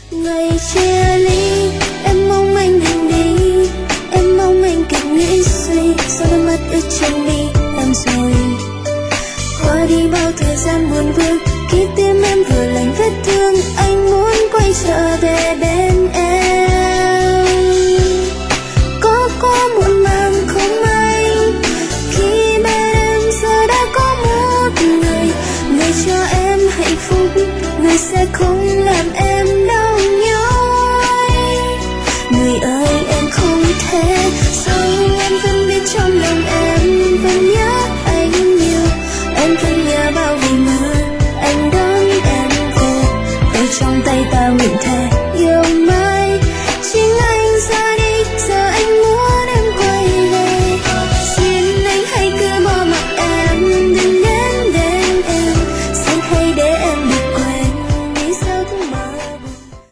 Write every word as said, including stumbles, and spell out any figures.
Ngày chia ly em mong anh đừng đi, em mong anh kịp nghĩ suy, sau đôi mắt ướt chân đi em rồi. Qua đi bao thời gian buồn vương, khi tim em vừa lành vết thương, anh muốn quay trở về bên em. Có quá muộn màng không anh, khi bên em giờ đã có một người, người cho em hạnh phúc, người sẽ không làm em đau nhói. Người ơi em không thể, sao em vẫn biết trong lòng em vẫn nhớ anh nhiều. Em vẫn nhớ bao ngày mưa anh đón em về, tay trong tay ta nguyện thề yêu mãi.